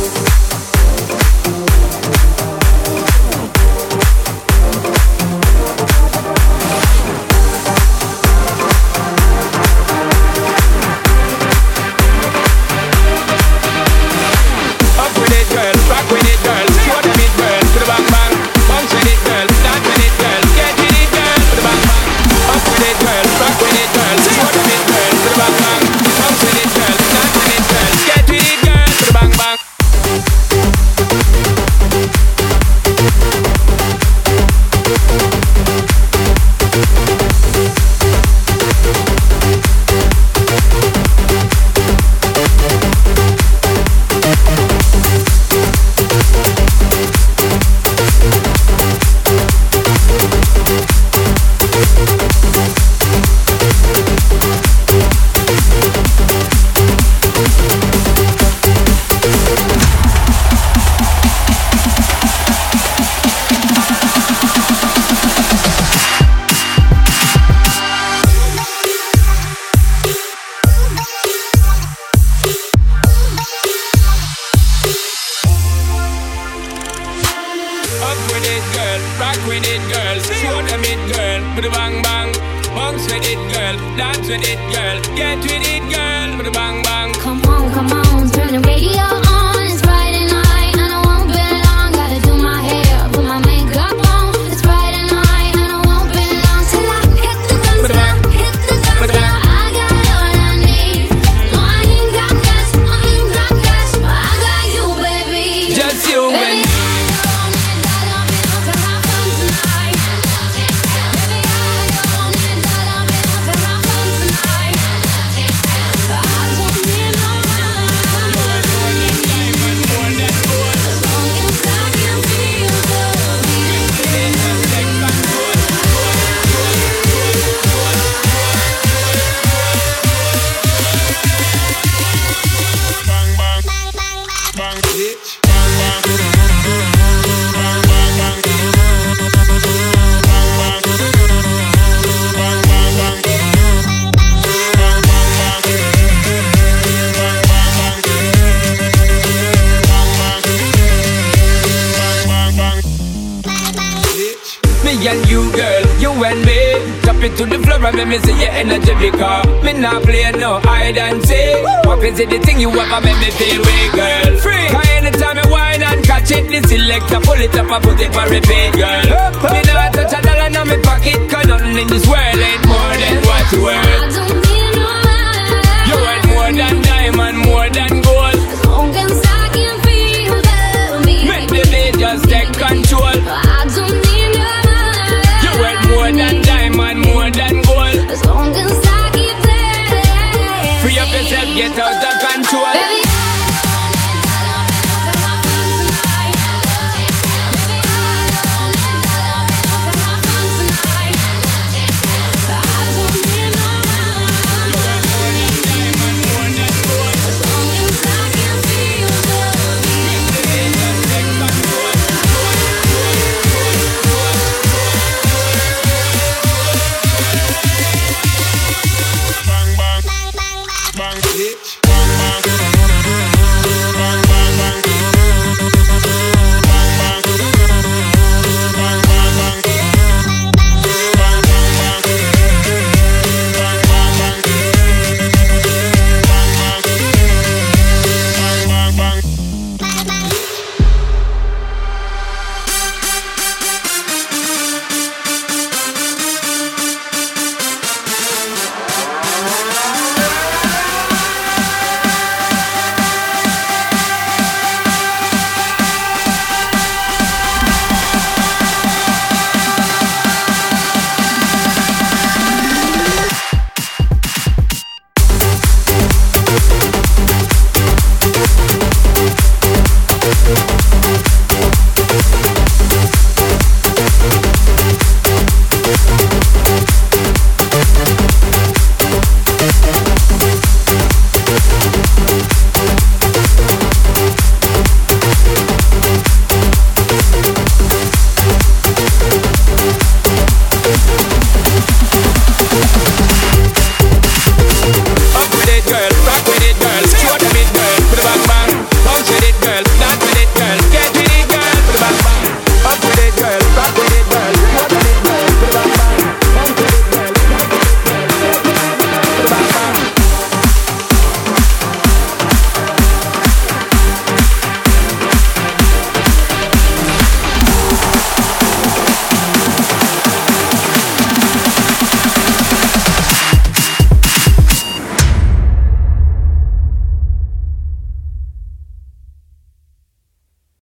To the floor and me see your energy because me not play no hide and seek. What is it the thing you ever make me feel way, girl? Free. Cause anytime you whine and catch it, the selector pull it up and put it for repeat, girl. Me not touch a dollar in my pocket, cause nothing in this world ain't more than what you worth. I don't need no money. You worth more than diamond, more than